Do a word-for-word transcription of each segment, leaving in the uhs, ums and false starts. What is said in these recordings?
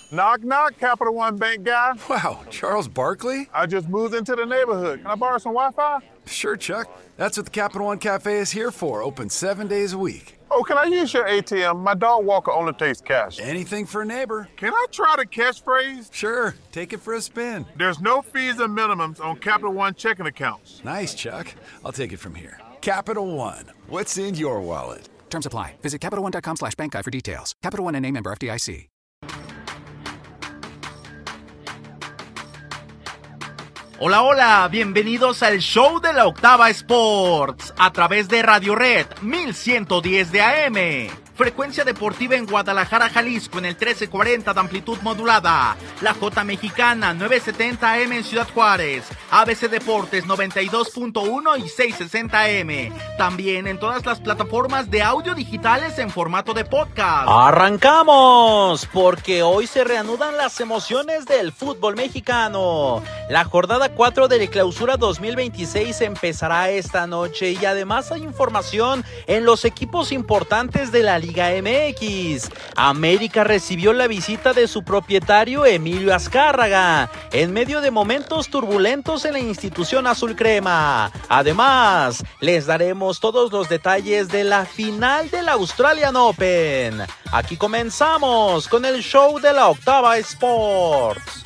Knock, knock, Capital One Bank guy. Wow, Charles Barkley? I just moved into the neighborhood. Can I borrow some Wi-Fi? Sure, Chuck. That's what the Capital One Cafe is here for, open seven days a week. Oh, can I use your A T M? My dog Walker only takes cash. Anything for a neighbor. Can I try the catchphrase? Sure, take it for a spin. There's no fees or minimums on Capital One checking accounts. Nice, Chuck. I'll take it from here. Capital One, what's in your wallet? Terms apply. Visit CapitalOne.com slash bank guide for details. Capital One N A member F D I C. Hola, hola, bienvenidos al show de la Octava Sports a través de Radio Red mil ciento diez de A M. Frecuencia deportiva en Guadalajara, Jalisco en el trece cuarenta de amplitud modulada. La J Mexicana nueve setenta A M en Ciudad Juárez. A B C Deportes noventa y dos punto uno y seiscientos sesenta A M. También en todas las plataformas de audio digitales en formato de podcast. ¡Arrancamos! Porque hoy se reanudan las emociones del fútbol mexicano. La jornada cuatro de la Clausura dos mil veintiséis empezará esta noche y además hay información en los equipos importantes de la Liga M X. América recibió la visita de su propietario Emilio Azcárraga en medio de momentos turbulentos en la institución azul crema. Además, les daremos todos los detalles de la final del Australian Open. Aquí comenzamos con el show de la Octava Sports.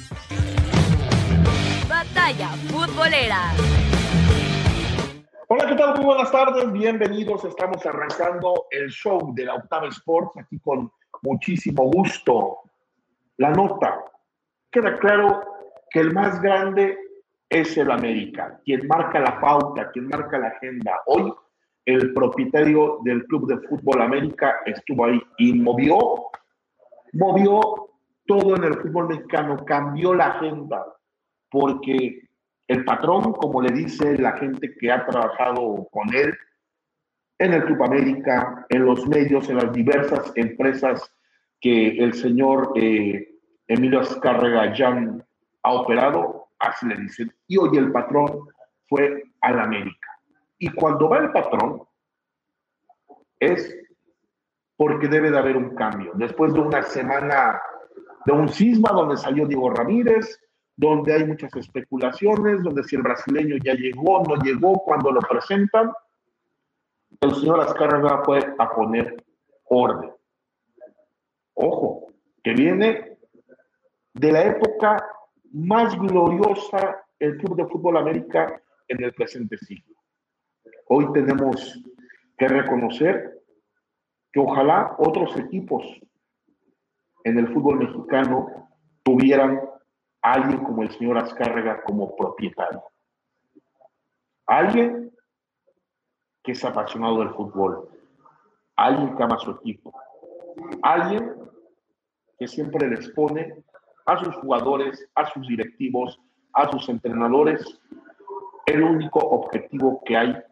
Batalla futbolera. Hola, ¿qué tal? Muy buenas tardes, bienvenidos. Estamos arrancando el show de la Octava Sports aquí con muchísimo gusto. La nota. Queda claro que el más grande es el América, quien marca la pauta, quien marca la agenda. Hoy el propietario del Club de Fútbol América estuvo ahí y movió, movió todo en el fútbol mexicano, cambió la agenda, porque el patrón, como le dice la gente que ha trabajado con él en el Club América, en los medios, en las diversas empresas que el señor eh, Emilio Azcárraga ya ha operado, así le dicen. Y hoy el patrón fue al América. Y cuando va el patrón es porque debe de haber un cambio. Después de una semana de un cisma donde salió Diego Ramírez, donde hay muchas especulaciones, donde si el brasileño ya llegó, no llegó, cuando lo presentan, el señor Azcárraga fue a poner orden. Ojo, que viene de la época más gloriosa el Club de Fútbol América en el presente siglo. Hoy tenemos que reconocer que ojalá otros equipos en el fútbol mexicano tuvieran a alguien como el señor Azcárraga como propietario. Alguien que es apasionado del fútbol, alguien que ama a su equipo, alguien que siempre les pone a sus jugadores, a sus directivos, a sus entrenadores, el único objetivo que hay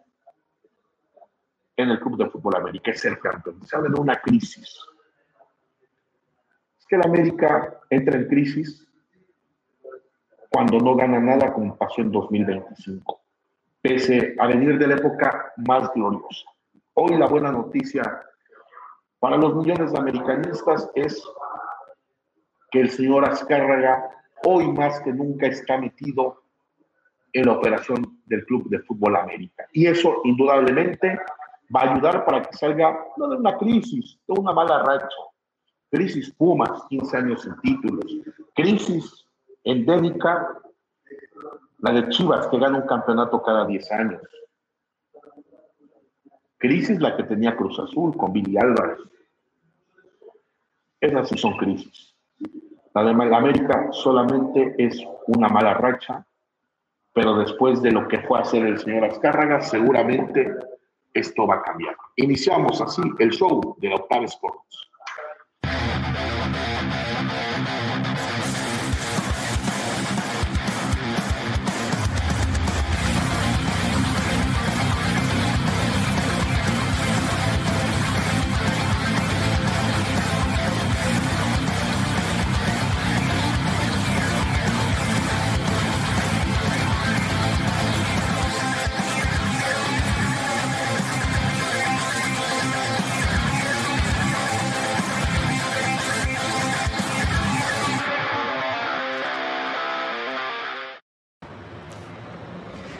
en el Club de Fútbol América es ser campeón. Saben, una crisis. Es que el América entra en crisis cuando no gana nada, como pasó en dos mil veinticinco, pese a venir de la época más gloriosa. Hoy la buena noticia para los millones de americanistas es que el señor Azcárraga hoy más que nunca está metido en la operación del Club de Fútbol América. Y eso indudablemente va a ayudar para que salga no de una crisis, de una mala racha. Crisis Pumas, quince años sin títulos. Crisis endémica, la de Chivas, que gana un campeonato cada diez años. Crisis la que tenía Cruz Azul con Billy Álvarez. Esas sí son crisis. La de la América solamente es una mala racha, pero después de lo que fue a hacer el señor Azcárraga, seguramente esto va a cambiar. Iniciamos así el show de la Octava Sports.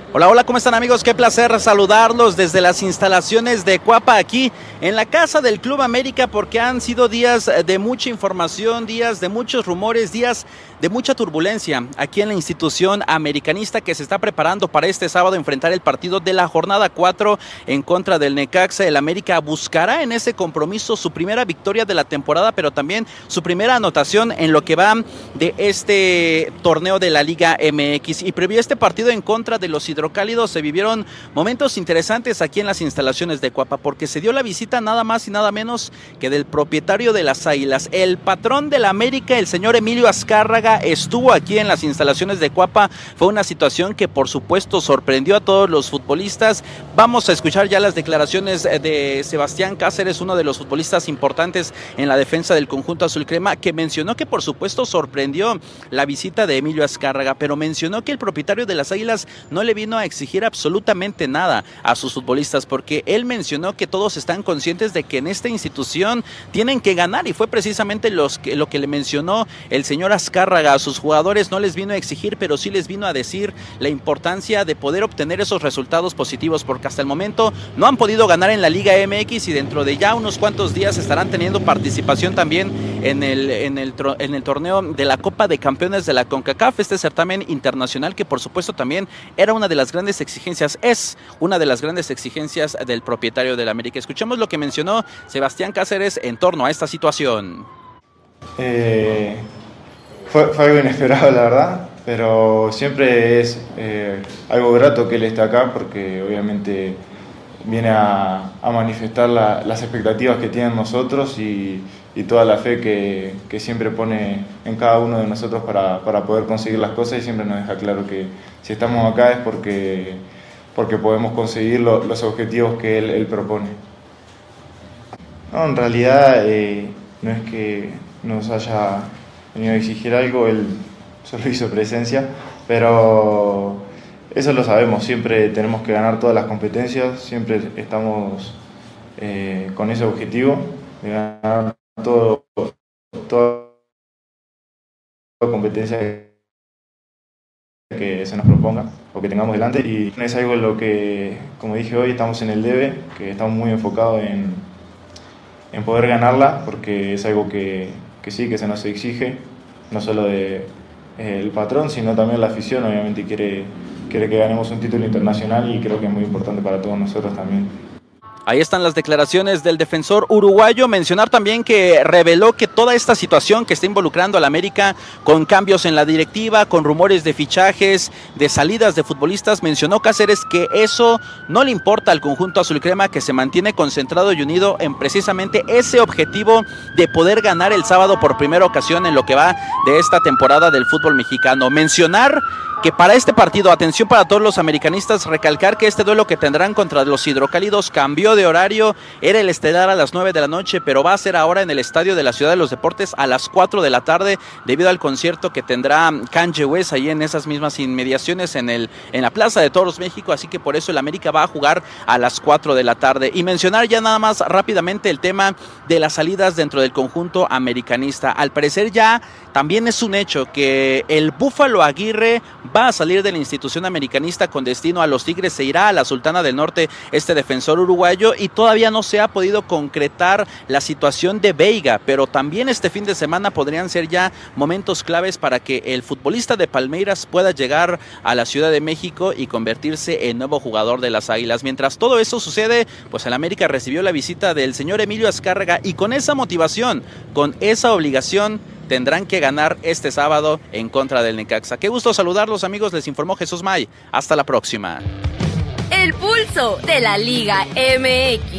Hola, hola, ¿cómo están amigos? Qué placer saludarlos desde las instalaciones de Cuapa aquí en la casa del Club América, porque han sido días de mucha información, días de muchos rumores, días de mucha turbulencia aquí en la institución americanista que se está preparando para este sábado enfrentar el partido de la jornada cuatro en contra del Necaxa. El América buscará en ese compromiso su primera victoria de la temporada, pero también su primera anotación en lo que va de este torneo de la Liga M X. Y previo a este partido en contra de los hidrocálidos se vivieron momentos interesantes aquí en las instalaciones de Cuapa, porque se dio la visita nada más y nada menos que del propietario de las Águilas, el patrón de la América, el señor Emilio Azcárraga, estuvo aquí en las instalaciones de Cuapa. Fue una situación que por supuesto sorprendió a todos los futbolistas. Vamos a escuchar ya las declaraciones de Sebastián Cáceres, uno de los futbolistas importantes en la defensa del conjunto azul crema, que mencionó que por supuesto sorprendió la visita de Emilio Azcárraga, pero mencionó que el propietario de las Águilas no le vino a exigir absolutamente nada a sus futbolistas, porque él mencionó que todos están conscientes de que en esta institución tienen que ganar, y fue precisamente los que, lo que le mencionó el señor Azcárraga a sus jugadores. No les vino a exigir, pero sí les vino a decir la importancia de poder obtener esos resultados positivos, porque hasta el momento no han podido ganar en la Liga M X y dentro de ya unos cuantos días estarán teniendo participación también en el, en el, en el torneo de la Copa de Campeones de la CONCACAF, este certamen internacional que por supuesto también era una de las grandes exigencias, es una de las grandes exigencias del propietario del América. Escuchemos lo que mencionó Sebastián Cáceres en torno a esta situación. Eh... Fue, fue algo inesperado, la verdad, pero siempre es eh, algo grato que él esté acá, porque obviamente viene a, a manifestar la, las expectativas que tienen nosotros y, y toda la fe que, que siempre pone en cada uno de nosotros para, para poder conseguir las cosas, y siempre nos deja claro que si estamos acá es porque, porque podemos conseguir lo, los objetivos que él, él propone. No, en realidad eh, no es que nos haya venido a exigir algo, él solo hizo presencia, pero eso lo sabemos, siempre tenemos que ganar todas las competencias, siempre estamos eh, con ese objetivo de ganar todo, toda competencia que se nos proponga o que tengamos delante, y es algo en lo que, como dije hoy, estamos en el debe, que estamos muy enfocados en, en poder ganarla, porque es algo que que sí, que se nos exige, no solo de, eh, el patrón, sino también la afición. Obviamente quiere, quiere que ganemos un título internacional, y creo que es muy importante para todos nosotros también. Ahí están las declaraciones del defensor uruguayo. Mencionar también que reveló que toda esta situación que está involucrando a la América, con cambios en la directiva, con rumores de fichajes, de salidas de futbolistas, mencionó Cáceres que eso no le importa al conjunto azul crema, que se mantiene concentrado y unido en precisamente ese objetivo de poder ganar el sábado por primera ocasión en lo que va de esta temporada del fútbol mexicano. Mencionar que para este partido, atención para todos los americanistas, recalcar que este duelo que tendrán contra los hidrocálidos cambió de horario, era el estelar a las nueve de la noche, pero va a ser ahora en el Estadio de la Ciudad de los Deportes a las cuatro de la tarde, debido al concierto que tendrá Kanye West ahí en esas mismas inmediaciones en, el, en la Plaza de Toros México, así que por eso el América va a jugar a las cuatro de la tarde. Y mencionar ya nada más rápidamente el tema de las salidas dentro del conjunto americanista. Al parecer ya también es un hecho que el Búfalo Aguirre va a salir de la institución americanista con destino a los Tigres, se irá a la Sultana del Norte este defensor uruguayo, y todavía no se ha podido concretar la situación de Veiga, pero también este fin de semana podrían ser ya momentos claves para que el futbolista de Palmeiras pueda llegar a la Ciudad de México y convertirse en nuevo jugador de las Águilas. Mientras todo eso sucede, pues el América recibió la visita del señor Emilio Azcárraga, y con esa motivación, con esa obligación, tendrán que ganar este sábado en contra del Necaxa. Qué gusto saludarlos, amigos, les informó Jesús May. Hasta la próxima. El pulso de la Liga M X.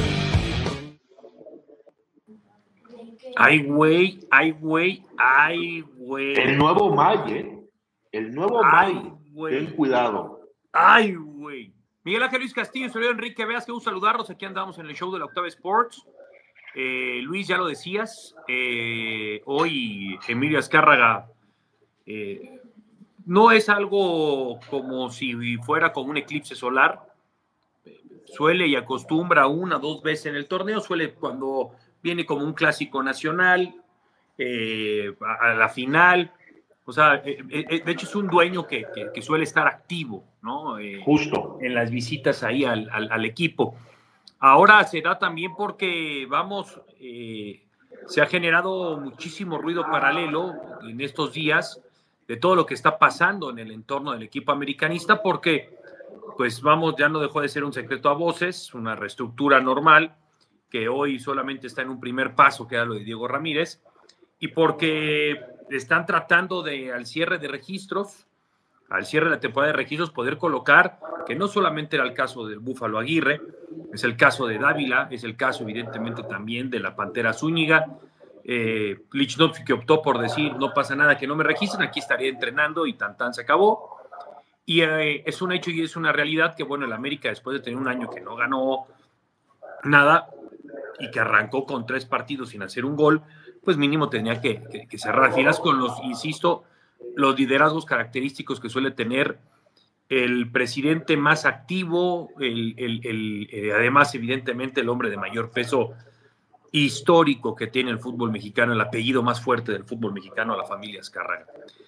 Ay, güey, ay, güey, ay, güey. El nuevo May, ¿eh? El nuevo May. Ten cuidado. Ay, güey. Miguel Ángel Luis Castillo, soy Enrique Veas, que gusto saludarlos. Aquí andamos en el show de la Octava Sports. Eh, Luis, ya lo decías, eh, hoy Emilio Azcárraga eh, no es algo como si fuera como un eclipse solar. Suele y acostumbra una o dos veces en el torneo, suele cuando viene como un clásico nacional, eh, a, a la final, O sea, eh, eh, de hecho es un dueño que, que, que suele estar activo, ¿no? Eh, Justo. En las visitas ahí al, al, al equipo. Ahora se da también porque, vamos, eh, se ha generado muchísimo ruido paralelo en estos días de todo lo que está pasando en el entorno del equipo americanista, porque, pues vamos, ya no dejó de ser un secreto a voces, una reestructura normal, que hoy solamente está en un primer paso, que era lo de Diego Ramírez, y porque están tratando de, al cierre de registros, al cierre de la temporada de registros, poder colocar, que no solamente era el caso del Búfalo Aguirre, es el caso de Dávila, es el caso evidentemente también de la Pantera Zúñiga, eh, Lichnowsky, que optó por decir, no pasa nada que no me registren, aquí estaría entrenando y tan tan se acabó. Y eh, es un hecho y es una realidad que, bueno, el América, después de tener un año que no ganó nada y que arrancó con tres partidos sin hacer un gol, pues mínimo tenía que, que, que cerrar filas con los, insisto, los liderazgos característicos que suele tener el presidente más activo, el, el, el, eh, además, evidentemente, el hombre de mayor peso histórico que tiene el fútbol mexicano, el apellido más fuerte del fútbol mexicano, la familia Azcárraga.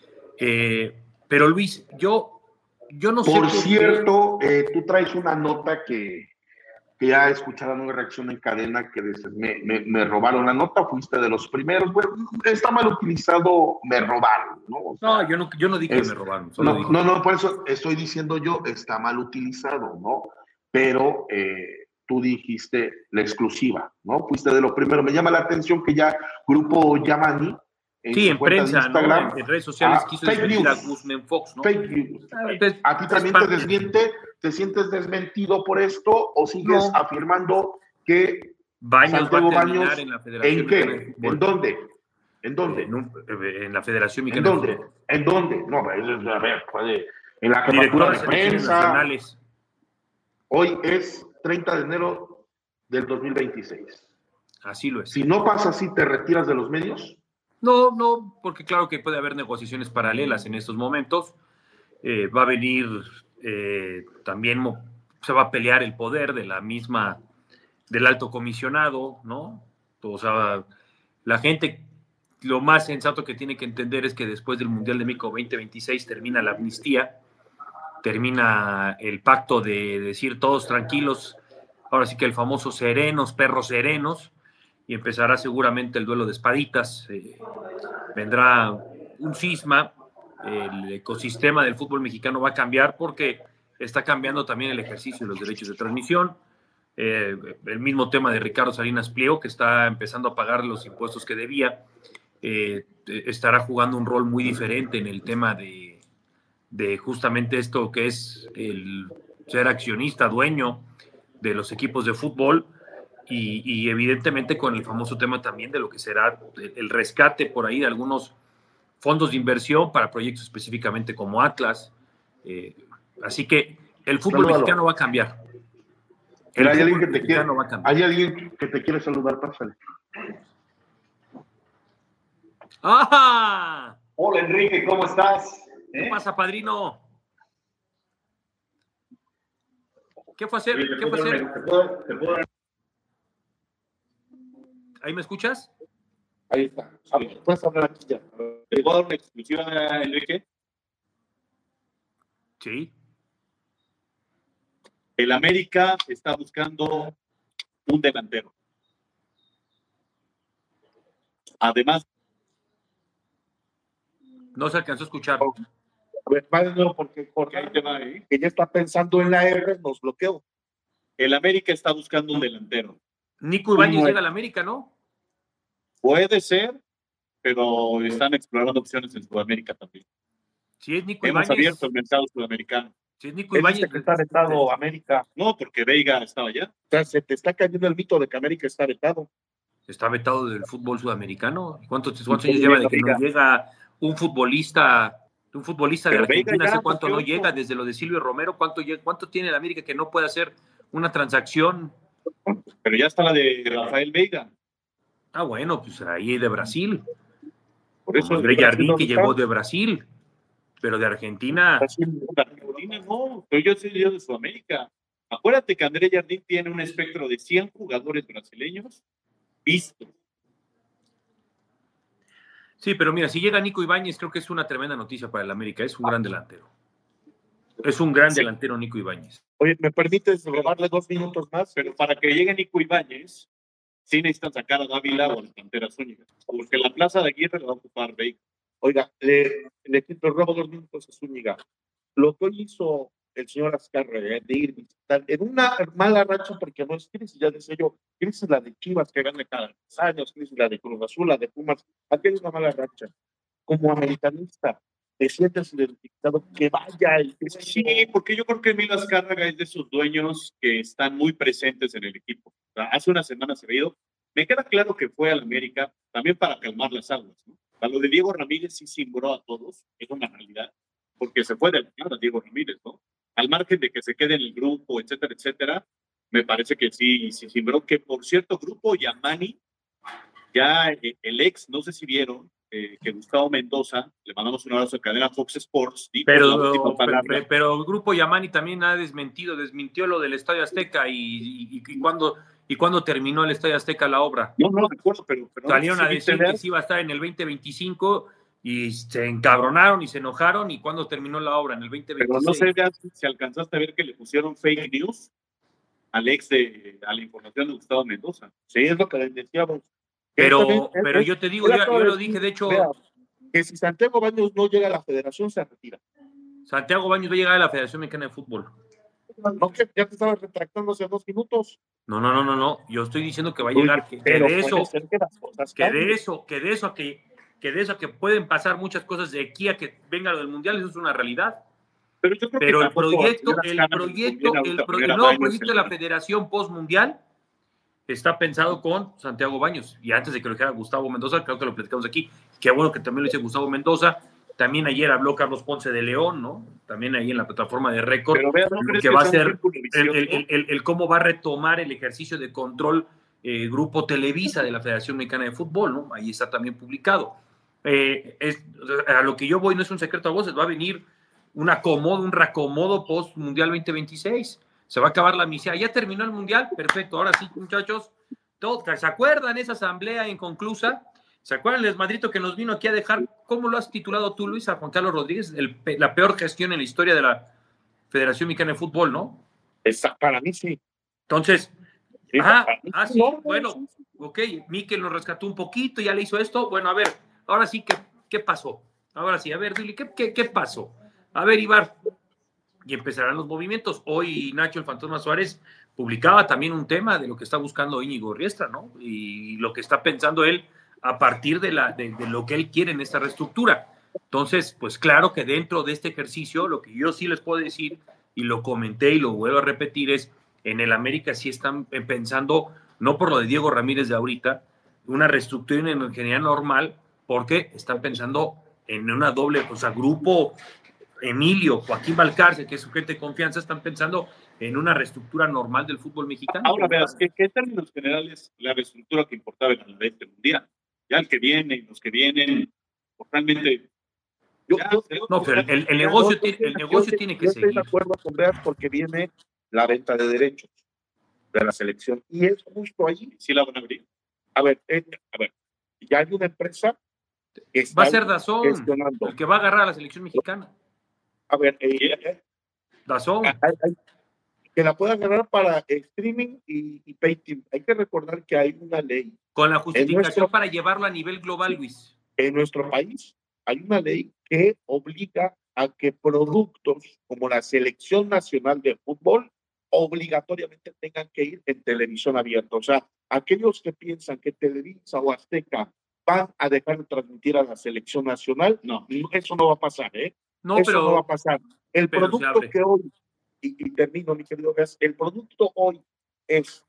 Eh, pero Luis, yo, yo no sé... Por cierto, eh, tú traes una nota que, que ya escucharon una reacción en cadena que dices, me, me, me robaron la nota, fuiste de los primeros. Bueno, está mal utilizado, me robaron, ¿no? O sea, no, yo no, yo no dije es, que me robaron. Solo no, dije. no, no, por eso estoy diciendo yo, está mal utilizado, ¿no? Pero eh, tú dijiste la exclusiva, ¿no? Fuiste de los primeros. Me llama la atención que ya Grupo Yamani, en sí, en prensa, Instagram, ¿no? En, en redes sociales ah, quiso fake news, a Guzmán Fox, ¿no? Fake news. Entonces, ¿a ti también te desmiente? ¿Te sientes desmentido por esto o sigues no. afirmando que Baños Santiago va a terminar Baños, en la Federación ¿en qué? ¿En dónde? ¿En dónde? En, un, en la Federación Mexicana. ¿En dónde? ¿En dónde? No, a ver, puede. En la jefatura de prensa. Hoy es treinta de enero del dos mil veintiséis. Así lo es. Si no pasa así, ¿te retiras de los medios? No, no, porque claro que puede haber negociaciones paralelas en estos momentos. Eh, va a venir eh, también, se va a pelear el poder de la misma, del alto comisionado, ¿no? O sea, la gente, lo más sensato que tiene que entender es que después del Mundial de México veinte veintiséis termina la amnistía, termina el pacto de decir todos tranquilos, ahora sí que el famoso serenos, perros serenos, y empezará seguramente el duelo de espaditas, eh, vendrá un cisma, el ecosistema del fútbol mexicano va a cambiar porque está cambiando también el ejercicio de los derechos de transmisión, eh, el mismo tema de Ricardo Salinas Pliego, que está empezando a pagar los impuestos que debía, eh, estará jugando un rol muy diferente en el tema de, de justamente esto que es el ser accionista, dueño de los equipos de fútbol, y, y evidentemente con el famoso tema también de lo que será el rescate por ahí de algunos fondos de inversión para proyectos específicamente como Atlas. Eh, así que el fútbol Saludalo. mexicano va a cambiar. El ¿Hay, alguien que te quiere, ¿Hay alguien que te quiere saludar? Pásale. ¡Ah! Hola, Enrique, ¿cómo estás? ¿Qué ¿Eh? pasa, padrino? ¿Qué fue hacer? ¿Qué fue hacer? ¿Te puedo, te puedo... ¿Ahí me escuchas? Ahí está. A ver, puedes hablar aquí ya. ¿Te puedo dar una exclusiva, Enrique? Sí. El América está buscando un delantero. Además... No se alcanzó a escuchar. A ver, va de nuevo porque Jorge ahí te va, ¿eh? Que ya está pensando en la R, nos bloqueó. El América está buscando un delantero. Nico Ibáñez llega al América, ¿no? Puede ser, pero están explorando opciones en Sudamérica también. Si es Nico Hemos Ibáñez. abierto el mercado sudamericano. Si es Nico Ibáñez. Que está vetado sí. América. No, porque Veiga estaba allá. O sea, se te está cayendo el mito de que América está vetado. Está vetado del fútbol sudamericano. ¿Cuántos, cuántos años lleva de que no llega un futbolista, un futbolista de Argentina? ¿Hace cuánto no llega? Desde lo de Silvio Romero, ¿cuánto, ¿cuánto tiene el América que no puede hacer una transacción? Pero ya está la de Rafael Veiga. Ah, bueno, pues ahí de Brasil. Por eso André Jardín, que llegó de Brasil, pero de Argentina. Brasil, Argentina no, pero yo soy yo de Sudamérica. Acuérdate que André Jardín tiene un espectro de cien jugadores brasileños vistos. Sí, pero mira, si llega Nico Ibáñez, creo que es una tremenda noticia para el América. Es un gran delantero. Es un gran sí. delantero Nico Ibáñez. Oye, ¿me permites robarle dos minutos más? Pero para que llegue Nico Ibáñez, sí necesitan sacar a Dávila o a la Pantera Zúñiga, porque la plaza de Aguirre la va a ocupar Bacon. Oiga, le, le, le robo dos minutos a Zúñiga. Lo que hoy hizo el señor Azcárraga de ir visitar en una mala racha, porque no es crisis, ya decía yo, crisis la de Chivas que gana cada dos años, crisis la de Cruz Azul, la de Pumas, aquí es una mala racha. Como americanista, te sientes identificado que vaya el que sí, porque yo creo que Emilio Azcárraga es de esos dueños que están muy presentes en el equipo. O sea, hace unas semanas se ha ido. Me queda claro que fue al América también para calmar las aguas, ¿no? A lo de Diego Ramírez sí cimbró a todos, es una realidad, porque se puede alinear a Diego Ramírez, ¿no? Al margen de que se quede en el grupo, etcétera, etcétera, me parece que sí, sí cimbró, que por cierto, Grupo Yamani, ya eh, el ex, no sé si vieron, eh, que Gustavo Mendoza, le mandamos un abrazo a cadena Fox Sports, dijo pero, pero, pero, pero el Grupo Yamani también ha desmentido, desmintió lo del Estadio Azteca y, y, y, y cuando... ¿Y cuándo terminó el Estadio Azteca la obra? No, no recuerdo, pero... pero Salieron no, a decir que sí iba a estar en el veinte veinticinco y se encabronaron y se enojaron. ¿Y cuándo terminó la obra? En el veinte veintiséis. Pero no sé ya si alcanzaste a ver que le pusieron fake news al ex de a la información de Gustavo Mendoza. Sí, es lo que les decíamos. Pero, también, pero es, yo te digo, yo, yo lo dije, de hecho... Vea, que si Santiago Baños no llega a la federación, se retira. Santiago Baños va a llegar a la Federación Mexicana de Fútbol. No, que ya te estabas retractando hace dos minutos. No, no, no, no, no. Yo estoy diciendo que va a llegar, que, que de eso, que, que de eso, que de eso a que, que de eso a que pueden pasar muchas cosas de aquí a que venga lo del mundial, eso es una realidad. Pero, yo creo Pero que el proyecto, el proyecto, el, pro, el nuevo proyecto de la Federación Postmundial está pensado con Santiago Baños. Y antes de que lo dijera Gustavo Mendoza, creo que lo platicamos aquí. Qué bueno que también lo dice Gustavo Mendoza. También ayer habló Carlos Ponce de León, ¿no? También ahí en la plataforma de Récord, ¿no? que va a ser el, el, el, el cómo va a retomar el ejercicio de control eh, Grupo Televisa de la Federación Mexicana de Fútbol, ¿no? Ahí está también publicado. Eh, es, a lo que yo voy no es un secreto a voces, va a venir un acomodo, un reacomodo post-Mundial veinte veintiséis. Se va a acabar la misión. Ya terminó el Mundial, perfecto. Ahora sí, muchachos, todos, ¿se acuerdan esa asamblea inconclusa? ¿Se acuerdan el desmadrito que nos vino aquí a dejar? ¿Cómo lo has titulado tú, Luis, a Juan Carlos Rodríguez? El, la peor gestión en la historia de la Federación Mexicana de Fútbol, ¿no? Esa, para mí sí. Entonces, sí, ah, mí, ah, sí, no, bueno, sí, sí. ok, Mikel nos rescató un poquito, ya le hizo esto. Bueno, a ver, ahora sí, ¿qué, qué pasó? Ahora sí, a ver, dile, ¿qué, qué, qué pasó? A ver, Ibar, y empezarán los movimientos. Hoy Nacho, el Fantasma Suárez, publicaba también un tema de lo que está buscando Íñigo Riestra, ¿no? Y lo que está pensando él a partir de, la, de, de lo que él quiere en esta reestructura. Entonces, pues claro que dentro de este ejercicio, lo que yo sí les puedo decir, y lo comenté y lo vuelvo a repetir, es en el América sí están pensando, no por lo de Diego Ramírez de ahorita, una reestructura en ingeniería normal, porque están pensando en una doble, o sea, Grupo Emilio, Joaquín Valcárcel, que es su gente de confianza, están pensando en una reestructura normal del fútbol mexicano. Ahora veas, que, que en términos generales, la reestructura que importaba en el veinte mundial, ya el que viene y los que vienen, realmente... Yo, ya, yo, no, pero el, el negocio, tiene, el negocio yo, tiene que yo seguir. Estoy de acuerdo con Beas porque viene la venta de derechos de la selección y es justo allí. Sí la van a abrir. A ver, eh, a ver, ya hay una empresa que está va a ser Dazón, el que va a agarrar a la selección mexicana. A ver, eh, eh, Dazón. Hay, hay, que la pueda agarrar para streaming y, y pay T V. Hay que recordar que hay una ley. Con la justificación nuestro, para llevarlo a nivel global, Luis. En nuestro país hay una ley que obliga a que productos como la Selección Nacional de Fútbol obligatoriamente tengan que ir en televisión abierta. O sea, aquellos que piensan que Televisa o Azteca van a dejar de transmitir a la Selección Nacional, no, eso no va a pasar, ¿eh? No, eso pero, no va a pasar. El producto que hoy, y, y termino, mi querido Gas, el producto hoy es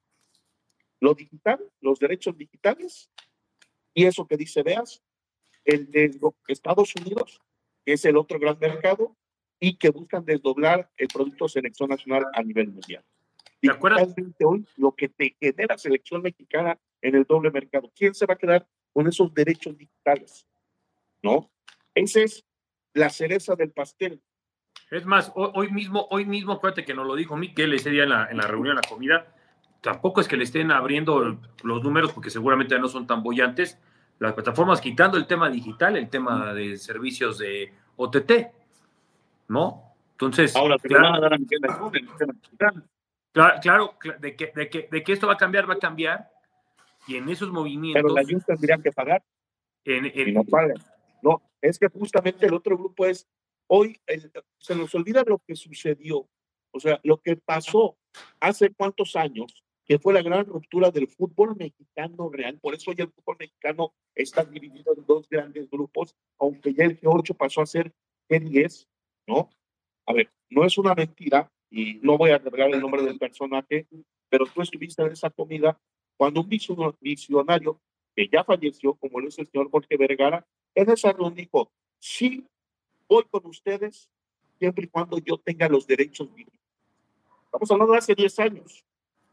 lo digital, los derechos digitales, y eso que dice Beas, el de Estados Unidos, que es el otro gran mercado, y que buscan desdoblar el producto selección nacional a nivel mundial. Digitalmente hoy, lo que te genera selección mexicana en el doble mercado, ¿quién se va a quedar con esos derechos digitales? ¿No? Esa es la cereza del pastel. Es más, hoy, hoy mismo, hoy mismo, acuérdate que nos lo dijo Miquel ese día en la, en la reunión, en la comida, tampoco es que le estén abriendo los números porque seguramente no son tan bollantes, las plataformas, quitando el tema digital, el tema de servicios de O T T, ¿no? Entonces, ahora se claro, van a dar a Miguel Ayun en el tema digital. Claro, claro, de que, de, que, de que esto va a cambiar, va a cambiar, y en esos movimientos... Pero la Ayun tendrían que pagar, en, en, y no pagan. No, es que justamente el otro grupo es, hoy el, se nos olvida lo que sucedió, o sea, lo que pasó hace cuántos años, que fue la gran ruptura del fútbol mexicano real. Por eso hoy el fútbol mexicano está dividido en dos grandes grupos, aunque ya el G ocho pasó a ser G diez, ¿no? A ver, no es una mentira, y no voy a revelar el nombre del personaje, pero tú estuviste en esa comida cuando un visionario que ya falleció, como lo es el señor Jorge Vergara, en esa reunión dijo, sí, voy con ustedes, siempre y cuando yo tenga los derechos digitales. Estamos hablando de hace diez años.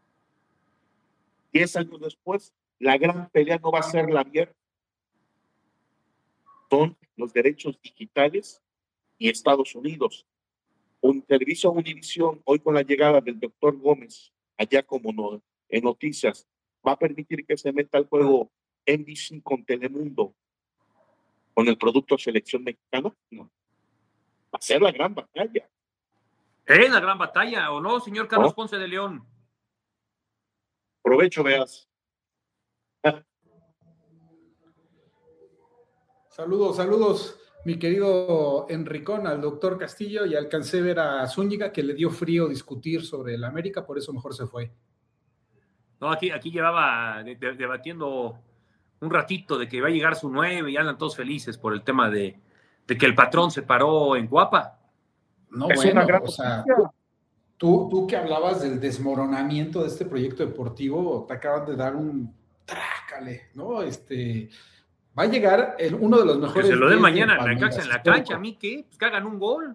diez años después, la gran pelea no va a ser la abierta. Son los derechos digitales y Estados Unidos. Un servicio Univisión, hoy con la llegada del doctor Gómez, allá como no, en noticias, va a permitir que se meta al juego N B C con Telemundo, con el producto Selección Mexicana. No. Va a ser la gran batalla. ¿Es la gran batalla o no, señor Carlos ¿No? Ponce de León? Provecho, veas. Saludos, saludos, mi querido Enricón, al doctor Castillo, y alcancé a ver a Zúñiga, que le dio frío discutir sobre el América, por eso mejor se fue. No, aquí, aquí llevaba de, de, debatiendo un ratito de que va a llegar su nueve y andan todos felices por el tema de, de que el patrón se paró en Guapa. No, es bueno, una gran o sea, tú, tú que hablabas del desmoronamiento de este proyecto deportivo, te acabas de dar un trácale, ¿no? Este... Va a llegar el, uno de los mejores. Que se lo den mañana en la, en la cancha, ¿a mí qué? Pues que hagan un gol.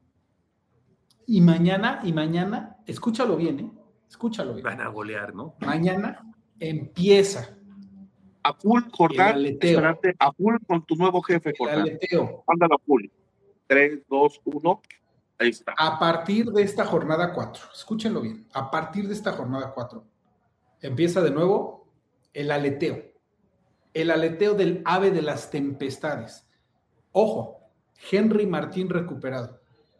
Y mañana, y mañana, escúchalo bien, ¿eh? Escúchalo bien. Van a golear, ¿no? Mañana empieza. A full, Jordán, espérate, a full con tu nuevo jefe, Jordán. El aleteo. Ándalo a full. tres, dos, uno, ahí está. A partir de esta jornada cuatro, escúchenlo bien, a partir de esta jornada cuatro, empieza de nuevo el aleteo. El aleteo del ave de las tempestades. Ojo, Henry Martín recuperado.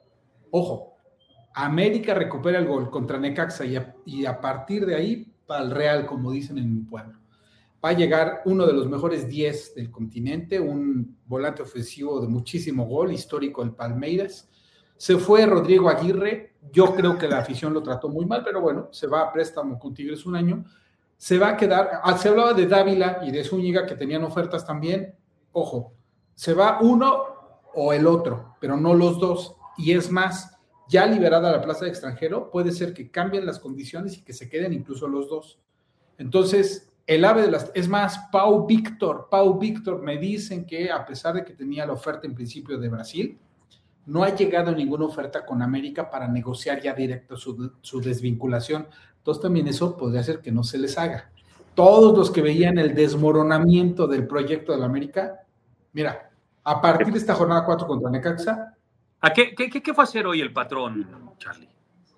Ojo, América recupera el gol contra Necaxa y a, y a partir de ahí para el Real, como dicen en mi pueblo. Va a llegar uno de los mejores diez del continente, un volante ofensivo de muchísimo gol, histórico del Palmeiras. Se fue Rodrigo Aguirre, yo creo que la afición lo trató muy mal, pero bueno, se va a préstamo con Tigres un año. Se va a quedar, se hablaba de Dávila y de Zúñiga que tenían ofertas también, ojo, se va uno o el otro, pero no los dos, y es más, ya liberada la plaza de extranjero, puede ser que cambien las condiciones y que se queden incluso los dos. Entonces, el ave de las, es más, Pau Víctor, Pau Víctor, me dicen que a pesar de que tenía la oferta en principio de Brasil, no ha llegado ninguna oferta con América para negociar ya directo su, su desvinculación. Entonces también eso podría hacer que no se les haga. Todos los que veían el desmoronamiento del proyecto de la América, mira, a partir de esta jornada cuatro contra Necaxa. ¿A qué, qué, qué fue a hacer hoy el patrón, Charlie?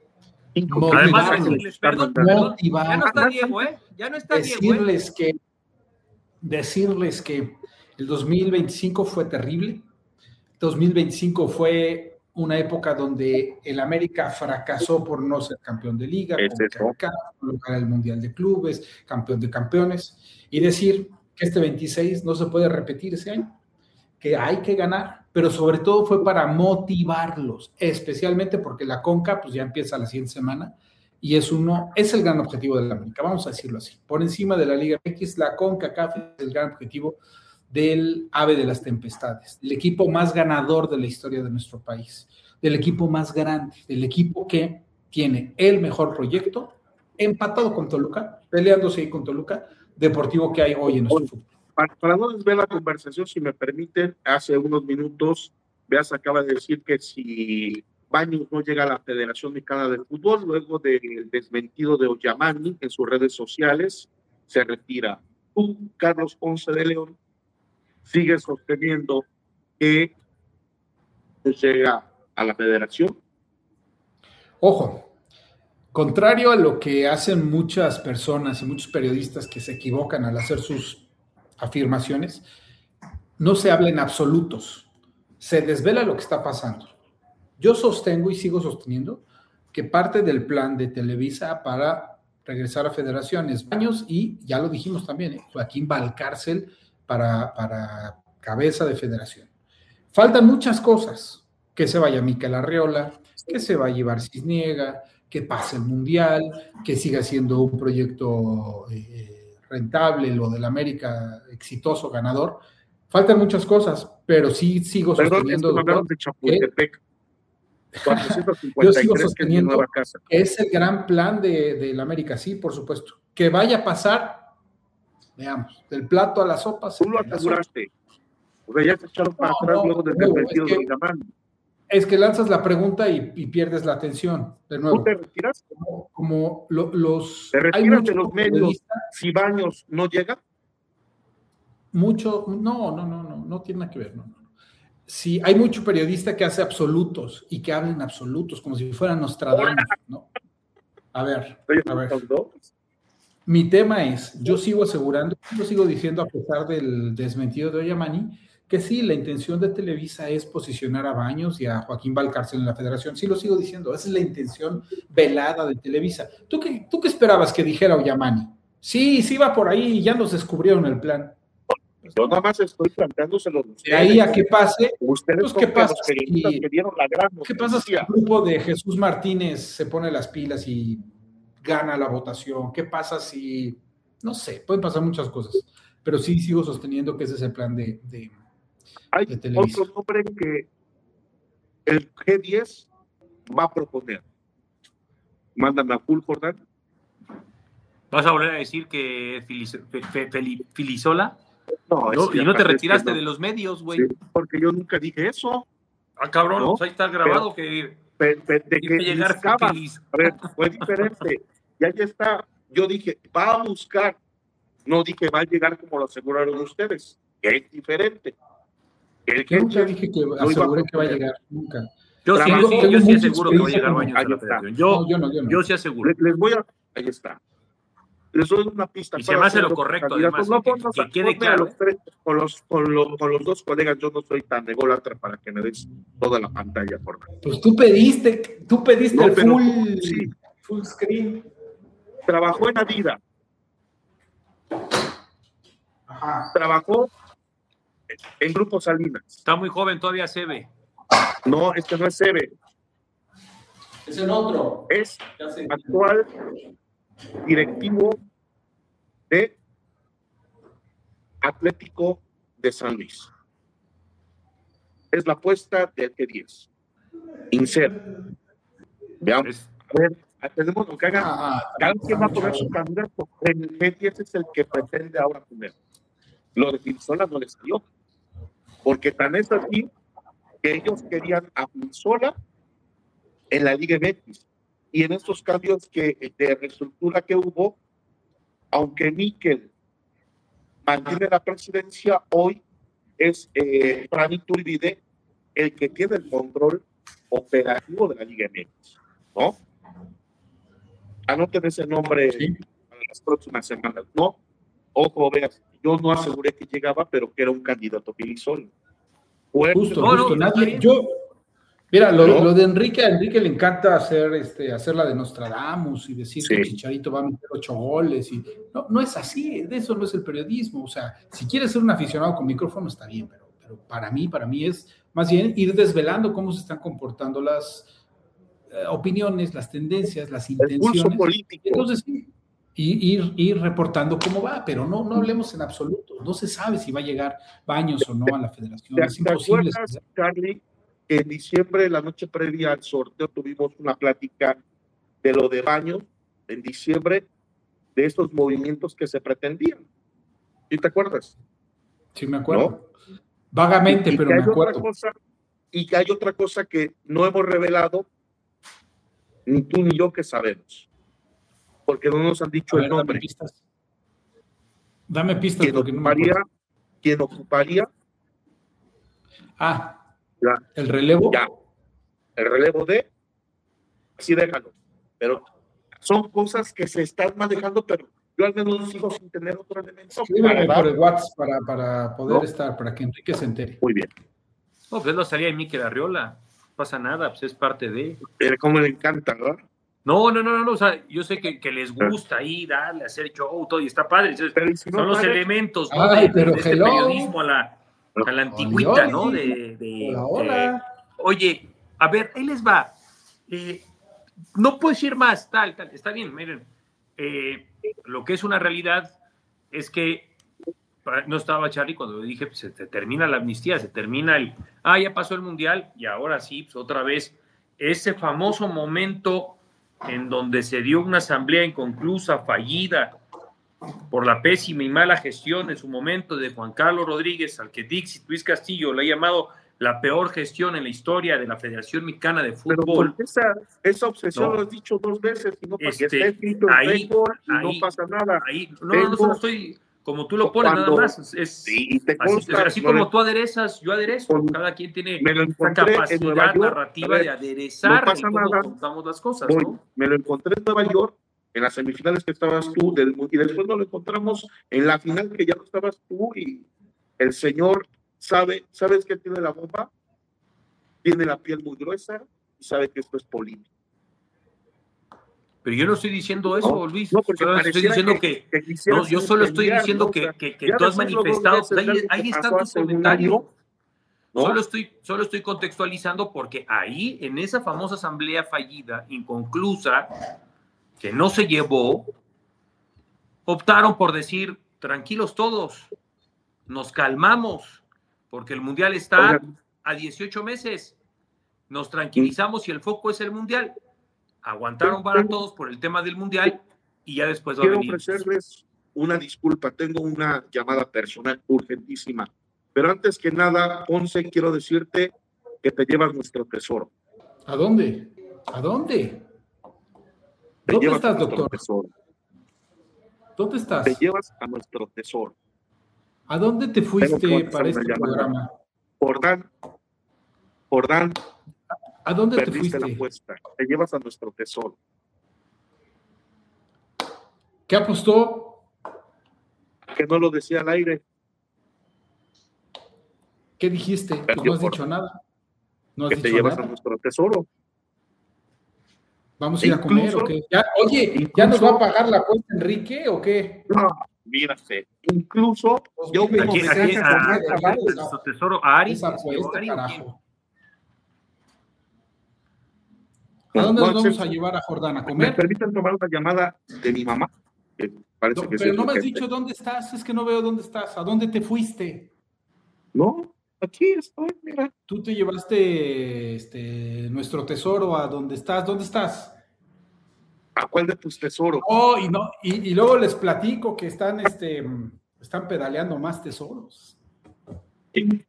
Además, decirles, perdón, perdón, ya no está Diego, ¿eh? Ya no está decirles Diego, ¿eh? que, decirles que el dos mil veinticinco fue terrible. dos mil veinticinco fue una época donde el América fracasó por no ser campeón de liga, con lograr el Mundial de Clubes, campeón de campeones, y decir que este veintiséis no se puede repetir ese año, que hay que ganar, pero sobre todo fue para motivarlos, especialmente porque la Conca pues ya empieza la siguiente semana, y es uno, es el gran objetivo de la América, vamos a decirlo así, por encima de la Liga M X, la CONCACAF es el gran objetivo del ave de las tempestades, del equipo más ganador de la historia de nuestro país, del equipo más grande, del equipo que tiene el mejor proyecto, empatado con Toluca, peleándose ahí con Toluca, deportivo que hay hoy en nuestro fútbol. Para, para no desviar la conversación, si me permiten, hace unos minutos, Beas acaba de decir que si Baños no llega a la Federación Mexicana de Fútbol, luego del desmentido de Oyamani en sus redes sociales, se retira. Tú, Carlos Ponce de León, sigue sosteniendo que llega a la federación. Ojo, contrario a lo que hacen muchas personas y muchos periodistas que se equivocan al hacer sus afirmaciones, no se habla en absolutos, se desvela lo que está pasando. Yo sostengo y sigo sosteniendo que parte del plan de Televisa para regresar a federaciones, Baños y, ya lo dijimos también, ¿eh? Joaquín Valcárcel para, para cabeza de federación. Faltan muchas cosas, que se vaya Mikel Arriola, que se vaya Ibar Cisniega, que pase el Mundial, que siga siendo un proyecto eh, rentable, lo del América exitoso, ganador. Faltan muchas cosas, pero sí sigo sosteniendo, Perdón, doctor, de Chapultepec. Yo sigo sosteniendo que, que es el gran plan de, de la América, sí, por supuesto. Que vaya a pasar, veamos, del plato a la sopa. Tú lo aseguraste. O sea, ya se echaron para no, atrás no, luego del desmentido de Villamán. Es que lanzas la pregunta y, y pierdes la atención, de nuevo. ¿Tú te retiras? Como, como lo, los... ¿Te retiras de los medios si Baños no llega? Mucho, no, no, no, no, no tiene nada que ver, no, no. Sí, hay mucho periodista que hace absolutos y que hablan absolutos, como si fueran Nostradamus, ¿no? A ver, a ver. Mi tema es, yo sigo asegurando, yo sigo diciendo, a pesar del desmentido de Oyamani, que sí, la intención de Televisa es posicionar a Baños y a Joaquín Valcárcel en la federación. Sí, lo sigo diciendo, esa es la intención velada de Televisa. ¿Tú qué, tú qué esperabas que dijera Oyamani? Sí, sí va por ahí y ya nos descubrieron el plan. Yo nada más estoy planteándoselo. De ahí a que pase, ustedes pues, ¿qué pasa si, que dieron la gran ¿qué pasa si el grupo de Jesús Martínez se pone las pilas y gana la votación? ¿Qué pasa si, no sé, pueden pasar muchas cosas, pero sí sigo sosteniendo que ese es el plan de, de, Hay de Televisa. Otro nombre que el G diez va a proponer. Mándame a Full Jordan. ¿Vas a volver a decir que Filiz, Filisola? No, no y no te retiraste no. de los medios, güey. Sí, porque yo nunca dije eso. Ah, cabrón, ¿no? Pues ahí está grabado pero, que... Pero, pero, de que llegar buscaba, a ver, fue diferente. Y ahí está. Yo dije, va a buscar. No dije, va a llegar como lo aseguraron ustedes. Que es diferente. El que nunca dije que aseguré que va a llegar. Nunca. Yo sí, yo sí, yo sí aseguro que va a llegar Baños a la federación. Yo, no, yo, no, yo, no. yo sí aseguro. Les, les voy a... Ahí está. Les doy una pista. Y se me hace lo correcto, además, no, que, no, que quede claro. Los tres, con, los, con, los, con los dos colegas, yo no soy tan ególatra para que me des toda la pantalla. Por pues tú pediste, tú pediste no, el full, sí. full screen. Trabajó en Adidas. Ajá. Trabajó en Grupo Salinas. Está muy joven todavía, Sebe. No, este no es Sebe. Es el otro. Es actual directivo de Atlético de San Luis. Es la apuesta del G diez. Insert. Veamos. A ver, tenemos lo que hagan. Ah, cada quien va a poner su candidato. El G diez es el que pretende ahora poner. Lo de Filzola no les dio. Porque tan es así que ellos querían a Filzola en la Liga M X. Y en estos cambios que, de reestructura que hubo, aunque Mikel mantiene la presidencia, hoy es eh, Fran Iturbide el que tiene el control operativo de la Liga M X, ¿no? Anoten ese nombre sí. Para las próximas semanas, ¿no? Ojo, veas, yo no aseguré que llegaba, pero que era un candidato Pilisol. Justo, no, justo, no, nadie, yo... Mira, lo, ¿no? lo de Enrique, a Enrique le encanta hacer, este, hacer la de Nostradamus y decir sí. que Chicharito va a meter ocho goles. Y, no, no es así, de eso no es el periodismo. O sea, si quieres ser un aficionado con micrófono está bien, pero, pero para mí, para mí es más bien ir desvelando cómo se están comportando las eh, opiniones, las tendencias, las intenciones. El pulso político. Entonces, sí, y, ir, ir reportando cómo va, pero no, no hablemos en absoluto. No se sabe si va a llegar Baños o no a la federación. ¿Te, es imposible. ¿Te acuerdas, Charlie? En diciembre, la noche previa al sorteo, tuvimos una plática de lo de Baños, en diciembre, de estos movimientos que se pretendían. ¿Sí te acuerdas? Sí, me acuerdo. ¿No? Vagamente, y, y pero me acuerdo. Cosa, y que hay otra cosa que no hemos revelado, ni tú ni yo que sabemos, porque no nos han dicho ver, el nombre. Dame pistas. Dame pistas. ¿Quién porque ocuparía, no ¿Quién ocuparía? Ah. Ya. ¿El relevo? Ya. El relevo de... Sí, déjalo. Pero son cosas que se están manejando, pero yo al menos sigo sin tener otro elemento. Escríbeme por el WhatsApp para, para poder ¿no? estar, para que Enrique se entere. Muy bien. No, pues no salía de Mikel Arriola, no pasa nada, pues es parte de... Pero como le encanta, ¿verdad? No, no, no, no, o sea, yo sé que, que les gusta ahí darle, hacer show, todo, y está padre. Entonces, si no son los padre? elementos, ¿no? Ay, de, pero de este hello. periodismo a la, a la antigüita, ¿no? De, de, hola, hola. De, oye, a ver, ahí les va. Eh, no puedo decir más, tal, tal, está bien, miren. Eh, lo que es una realidad es que no estaba Charlie cuando dije, pues, se termina la amnistía, se termina el, ah, ya pasó el Mundial, y ahora sí, pues otra vez, ese famoso momento en donde se dio una asamblea inconclusa, fallida, por la pésima y mala gestión en su momento de Juan Carlos Rodríguez, al que Dixit Luis Castillo le ha llamado la peor gestión en la historia de la Federación Mexicana de Fútbol. Pero esa, esa obsesión no. Lo has dicho dos veces, y no para este, que esté escrito ahí, en récord y ahí, no pasa nada. Ahí, no, Tengo, no, no, no estoy, como tú lo pones cuando, nada más, es, sí, te consta, así, así como tú aderezas, yo aderezo, con, cada quien tiene esa capacidad narrativa ver, de aderezar no pasa y cómo nada. contamos las cosas, Voy, ¿no? Me lo encontré en Nueva York, en las semifinales que estabas tú, del, y después nos lo encontramos en la final que ya no estabas tú, y el señor sabe, ¿sabes qué tiene la bomba? Tiene la piel muy gruesa y sabe que esto es político. Pero yo no estoy diciendo eso, no, Luis. No, porque solo estoy diciendo que, que, que no, yo solo estoy diciendo ¿no? que, que, que tú has manifestado. Pues ahí, ahí están tus comentarios. ¿No? Solo estoy, solo estoy contextualizando porque ahí, en esa famosa asamblea fallida, inconclusa, que no se llevó, optaron por decir, tranquilos todos, nos calmamos, porque el Mundial está Oigan. a dieciocho meses. Nos tranquilizamos y el foco es el Mundial. Aguantaron para todos por el tema del Mundial y ya después va Quiero a venir. Quiero ofrecerles una disculpa, tengo una llamada personal urgentísima, pero antes que nada, Ponce, quiero decirte que te llevas nuestro tesoro. ¿A dónde? ¿A dónde? Te ¿Dónde estás, doctor? Tesoro. ¿Dónde estás? Te llevas a nuestro tesoro. ¿A dónde te fuiste para este programa? Jordán, Jordán, ¿a dónde te fuiste? La apuesta. Te llevas a nuestro tesoro. ¿Qué apostó? Que no lo decía al aire. ¿Qué dijiste? Pues no has dicho nada. No has que dicho te llevas nada. a nuestro tesoro. ¿Vamos a ir incluso, a comer o qué? ¿Ya, oye, incluso, ¿ya nos va a pagar la cuenta Enrique o qué? No, mírate. Incluso pues yo mismo aquí, aquí, a, a, a, a nuestro tesoro a Ari. Esa apuesta, carajo. ¿A dónde nos vamos a llevar a Jordán a comer? ¿Me permiten tomar una llamada de mi mamá? Que parece no, que pero no me has dicho dónde estás, es que no veo dónde estás. ¿A dónde te fuiste? No, aquí estoy, mira. Tú te llevaste este, nuestro tesoro a dónde estás. ¿Dónde estás? ¿A cuál de tus tesoros? Oh, y, no, y, y luego les platico que están, este, están pedaleando más tesoros. ¿Sí?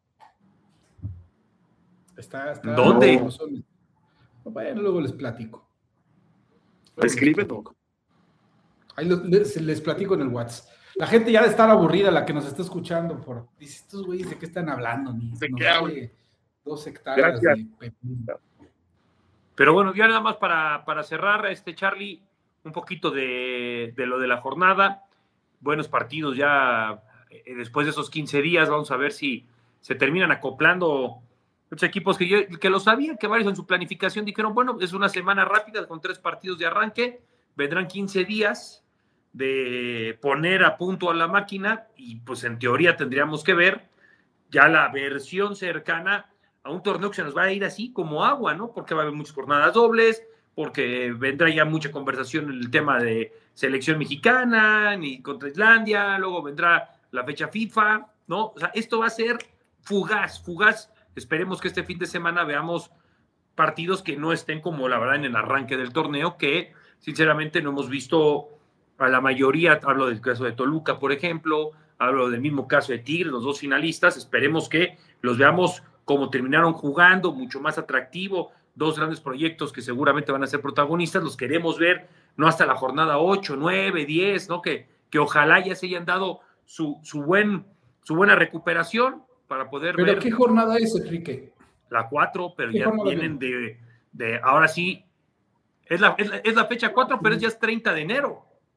Está, está, ¿Dónde? No, son, bueno, luego les platico. Escríbelo. Ahí les, les platico en el WhatsApp. La gente ya de estar aburrida, la que nos está escuchando, por dice, estos güeyes, ¿de qué están hablando? Ni, ¿De nos qué vale dos hectáreas de pepino. Pero bueno, ya nada más para, para cerrar, este Charlie, un poquito de, de lo de la jornada. Buenos partidos ya eh, después de esos quince días. Vamos a ver si se terminan acoplando muchos equipos que, yo, que lo sabían, que varios en su planificación dijeron, bueno, es una semana rápida con tres partidos de arranque, vendrán quince días de poner a punto a la máquina y pues en teoría tendríamos que ver ya la versión cercana a un torneo que se nos va a ir así como agua, ¿no? Porque va a haber muchas jornadas dobles, porque vendrá ya mucha conversación en el tema de selección mexicana, ni contra Islandia, luego vendrá la fecha FIFA, ¿no? O sea, esto va a ser fugaz, fugaz. Esperemos que este fin de semana veamos partidos que no estén como la verdad en el arranque del torneo, que sinceramente no hemos visto a la mayoría. Hablo del caso de Toluca, por ejemplo, hablo del mismo caso de Tigres, los dos finalistas. Esperemos que los veamos como terminaron jugando, mucho más atractivo, dos grandes proyectos que seguramente van a ser protagonistas, los queremos ver, no hasta la jornada ocho, nueve, diez, ¿no? Que, que ojalá ya se hayan dado su, su, buen, su buena recuperación para poder ¿Pero ver. ¿Pero qué jornada es, Enrique? La cuatro, pero ya vienen de, de, ahora sí, es la, es la, es la fecha cuatro, pero es ya es treinta de enero.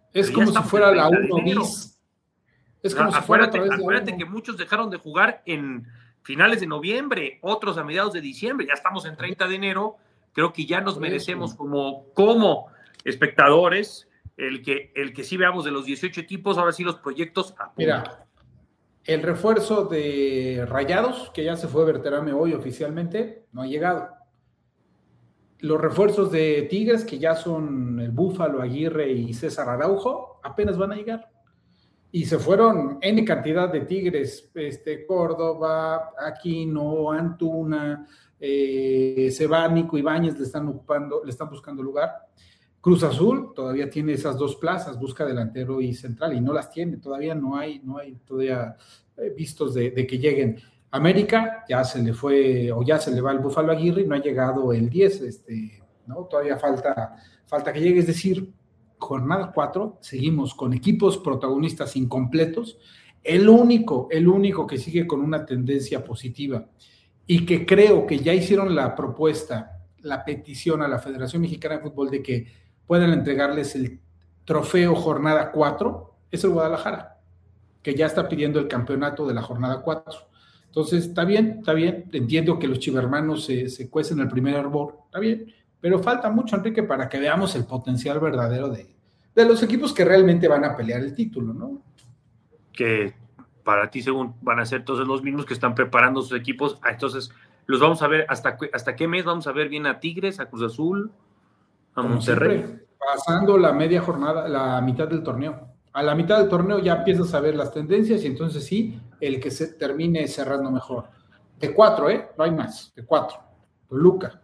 Es como si fuera la uno bis. Es como si fuera otra vez la uno. Acuérdate que muchos dejaron de jugar en finales de noviembre, otros a mediados de diciembre, ya estamos en treinta de enero, creo que ya nos merecemos como, como espectadores el que, el que sí veamos de los dieciocho equipos, ahora sí los proyectos a punto. Mira, el refuerzo de Rayados, que ya se fue Berterame hoy oficialmente, no ha llegado. Los refuerzos de Tigres, que ya son el Búfalo, Aguirre y César Araujo, apenas van a llegar. Y se fueron N cantidad de Tigres, este, Córdoba, Aquino, Antuna, eh, Sebánico, Ibáñez le están ocupando, le están buscando lugar. Cruz Azul todavía tiene esas dos plazas, busca delantero y central, y no las tiene, todavía no hay, no hay todavía eh, vistos de, de que lleguen. América ya se le fue, o ya se le va el Búfalo Aguirre y no ha llegado el diez, este, ¿no? Todavía falta, falta que llegue, es decir, jornada cuatro, seguimos con equipos protagonistas incompletos. El único, el único que sigue con una tendencia positiva y que creo que ya hicieron la propuesta, la petición a la Federación Mexicana de Fútbol de que puedan entregarles el trofeo jornada cuatro, es el Guadalajara, que ya está pidiendo el campeonato de la jornada cuatro. Entonces, está bien, está bien, entiendo que los chivermanos se, se cuecen el primer hervor, está bien, pero falta mucho, Enrique, para que veamos el potencial verdadero de, de los equipos que realmente van a pelear el título, ¿no? Que para ti, según van a ser entonces los mismos que están preparando sus equipos, entonces los vamos a ver, ¿hasta, hasta qué mes vamos a ver bien a Tigres, a Cruz Azul, a Como Monterrey? Siempre, pasando la media jornada, la mitad del torneo. A la mitad del torneo ya empiezas a ver las tendencias y entonces sí, el que se termine cerrando mejor. De cuatro, ¿eh? No hay más, de cuatro. Toluca,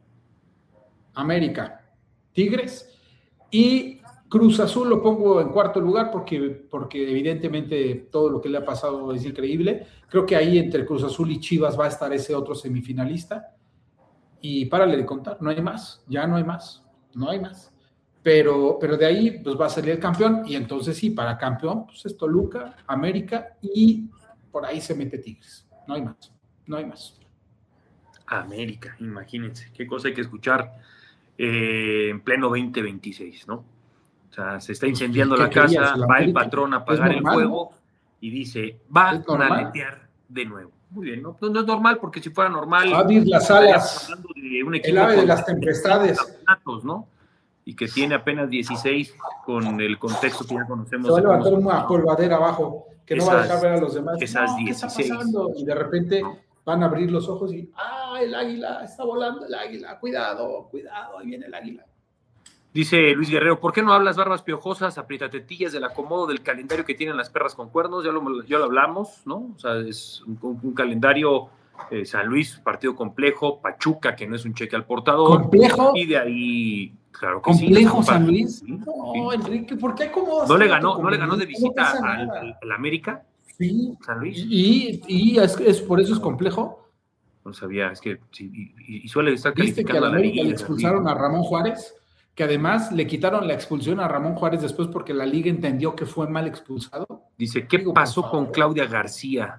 América, Tigres y Cruz Azul lo pongo en cuarto lugar porque, porque evidentemente todo lo que le ha pasado es increíble. Creo que ahí entre Cruz Azul y Chivas va a estar ese otro semifinalista y párale de contar, no hay más, ya no hay más, no hay más. Pero, pero de ahí pues va a salir el campeón y entonces sí, para campeón pues es Toluca, América y por ahí se mete Tigres. No hay más, no hay más. América, imagínense, qué cosa hay que escuchar eh, en pleno veinte veintiséis, ¿no? O sea, se está incendiando la casa, va el patrón a apagar el fuego y dice, va a aletear de nuevo. Muy bien, ¿no? No es normal porque si fuera normal... Abrir las alas, de un el ave de las tempestades. ¿No? Y que tiene apenas dieciséis con el contexto que ya conocemos. Se va a levantar una polvadera abajo que esas, no va a dejar ver a los demás. Esas no, dieciséis. ¿qué está pasando? Y de repente van a abrir los ojos y ¡ah, el águila! Está volando el águila. Cuidado, cuidado, ahí viene el águila. Dice Luis Guerrero, ¿por qué no hablas barbas piojosas, aprietatetillas del acomodo del calendario que tienen las perras con cuernos? Ya lo, ya lo hablamos, ¿no? O sea, es un, un calendario... Eh, San Luis, partido complejo, Pachuca, que no es un cheque al portador. ¿Complejo? Y de ahí, claro que ¿Complejo sí, San Luis? Sí, no, sí. Enrique, ¿por qué acomodas? ¿No le ganó, ¿no le ganó de visita al, al, al América? Sí. San Luis. Y, y es, es, por eso es complejo. No sabía, es que sí, y, y suele estar ¿Viste que calificando a la a la América liga. le expulsaron a Ramón Juárez? Que además le quitaron la expulsión a Ramón Juárez después porque la liga entendió que fue mal expulsado. Dice, ¿qué Digo, pasó con Claudia García?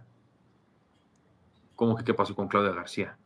¿Cómo que qué pasó con Claudia García?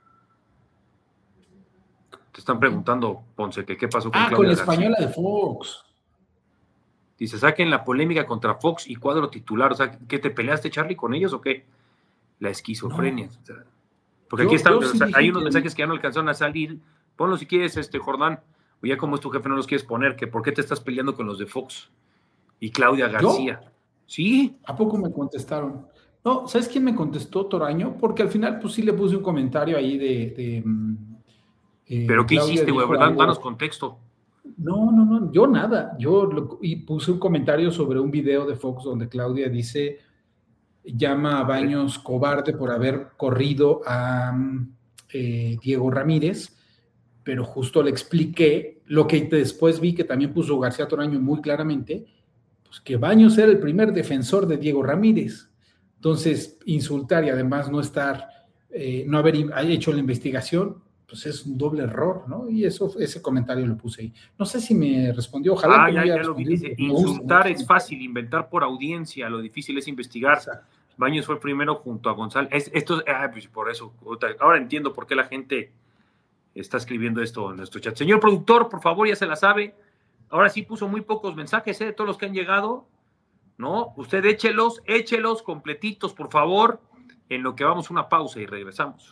Te están preguntando, Ponce, que qué pasó con ah, Claudia con la García. española de Fox. Dice, saquen la polémica contra Fox y cuadro titular. O sea, ¿qué te peleaste, Charlie, con ellos o qué? La esquizofrenia. No. O sea, porque yo, aquí están, o sea, sí hay unos que... mensajes que ya no alcanzaron a salir. Ponlo si quieres, este Jordán. O ya como es tu jefe no los quieres poner, que por qué te estás peleando con los de Fox y Claudia García. ¿Yo? Sí. ¿A poco me contestaron? No, ¿sabes quién me contestó, Toraño? Porque al final, pues sí le puse un comentario ahí de... de eh, ¿Pero qué Claudia hiciste, güey? ¿Verdad? Danos contexto. No, no, no, yo nada. Yo lo, y puse un comentario sobre un video de Fox donde Claudia dice, llama a Baños cobarde por haber corrido a eh, Diego Ramírez, pero justo le expliqué lo que después vi que también puso García Toraño muy claramente, pues que Baños era el primer defensor de Diego Ramírez. Entonces, insultar y además no estar, eh, no haber hecho la investigación, pues es un doble error, ¿no? Y eso, ese comentario lo puse ahí. No sé si me respondió, ojalá. Ah, que ya, me ya lo vi, dice, insultar es fácil, inventar por audiencia, lo difícil es investigar. Exacto. Baños fue primero junto a González. Es, esto, ah, pues por eso, ahora entiendo por qué la gente está escribiendo esto en nuestro chat. Señor productor, por favor, ya se la sabe, ahora sí puso muy pocos mensajes, ¿eh? De todos los que han llegado, ¿no? Usted échelos, échelos completitos, por favor, en lo que vamos a una pausa y regresamos.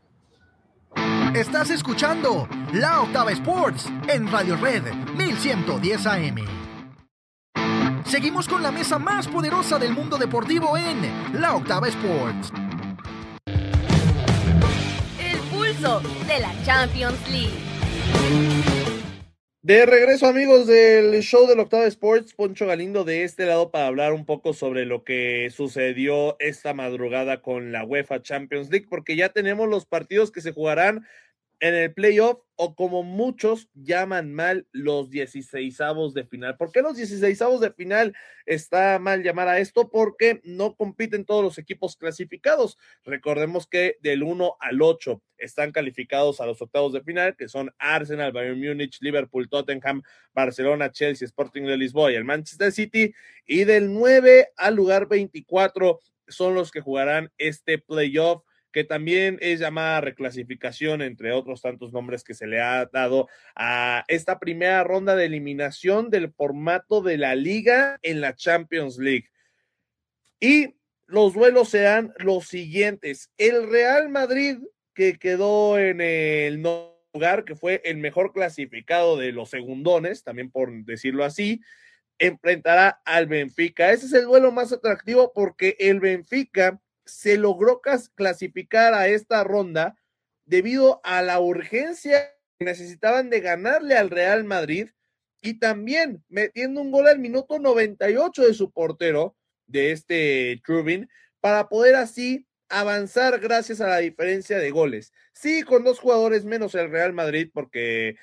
Estás escuchando La Octava Sports en Radio Red mil ciento diez A M. Seguimos con la mesa más poderosa del mundo deportivo en La Octava Sports. El pulso de la Champions League. De regreso, amigos del show de la Octava Sports, Poncho Galindo de este lado para hablar un poco sobre lo que sucedió esta madrugada con la UEFA Champions League, porque ya tenemos los partidos que se jugarán en el playoff, o como muchos llaman mal, los dieciseisavos de final. ¿Por qué los dieciseisavos de final está mal llamar a esto? Porque no compiten todos los equipos clasificados. Recordemos que del uno al ocho están calificados a los octavos de final, que son Arsenal, Bayern Múnich, Liverpool, Tottenham, Barcelona, Chelsea, Sporting de Lisboa y el Manchester City, y del nueve al lugar veinticuatro son los que jugarán este playoff, que también es llamada reclasificación, entre otros tantos nombres que se le ha dado a esta primera ronda de eliminación del formato de la liga en la Champions League. Y los duelos serán los siguientes. El Real Madrid, que quedó en el noveno lugar, que fue el mejor clasificado de los segundones, también por decirlo así, enfrentará al Benfica. Ese es el duelo más atractivo porque el Benfica se logró clasificar a esta ronda debido a la urgencia que necesitaban de ganarle al Real Madrid, y también metiendo un gol al minuto noventa y ocho de su portero, de este Trubin, para poder así avanzar gracias a la diferencia de goles. Sí, con dos jugadores menos el Real Madrid, porque